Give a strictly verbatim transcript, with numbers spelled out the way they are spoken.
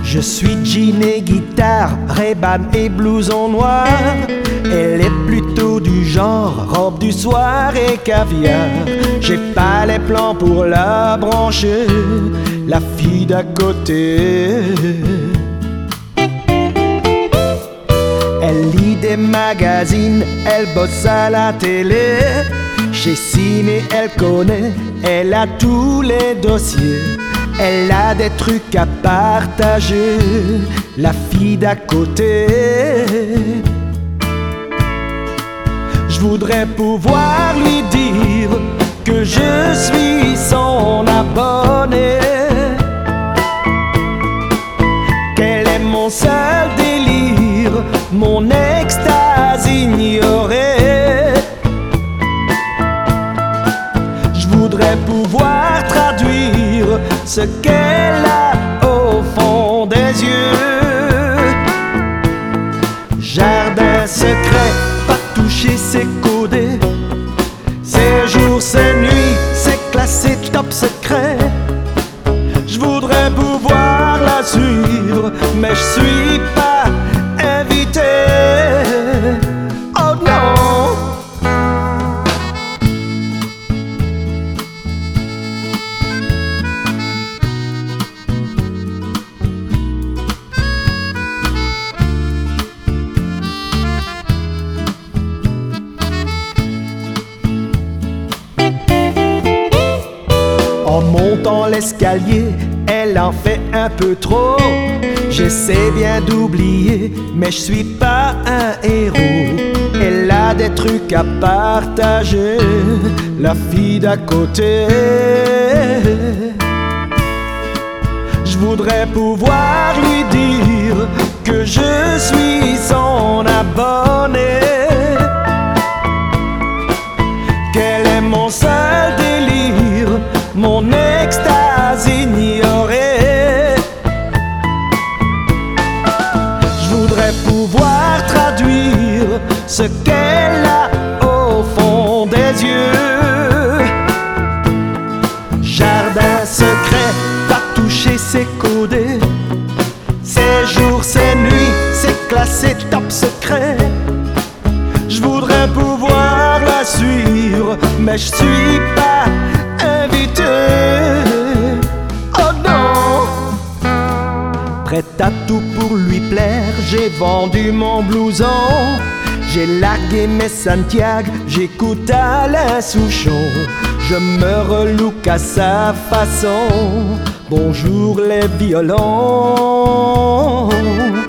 Je suis jean et guitare, Ray-Ban et blouson noir. Elle est plutôt du genre robe du soir et caviar. J'ai pas les plans pour la brancher, la fille d'à côté. Elle lit des magazines, elle bosse à la télé. Chez Ciné, elle connaît, elle a tous les dossiers. Elle a des trucs à partager, la fille d'à côté. Je voudrais pouvoir lui dire que je suis son abonné, qu'elle est mon seul délire, mon extase ignorée. Je voudrais pouvoir traduire ce qu'elle a au fond des yeux. Jardin secret, pas toucher, c'est codé. C'est jour, c'est nuit, c'est classé top secret. Je voudrais pouvoir la suivre, mais je suis pas invité. Oh non! En montant l'escalier, elle en fait un peu trop. J'essaie bien d'oublier, mais je suis pas un héros. Elle a des trucs à partager, la fille d'à côté. Je voudrais pouvoir lui dire que je suis son abonné, qu'elle est mon seul délire, mon extase ignorée. Je voudrais pouvoir traduire ce qu'elle a au fond des yeux. Jardin secret, pas toucher, c'est codé. C'est jour, c'est nuit, c'est classé top secret. Je voudrais pouvoir la suivre, mais je suis pas invité. Oh non! Prête à tout pour lui plaire, j'ai vendu mon blouson. J'ai largué mes Santiago, j'écoute Alain Souchon. Je me relook à sa façon. Bonjour les violons.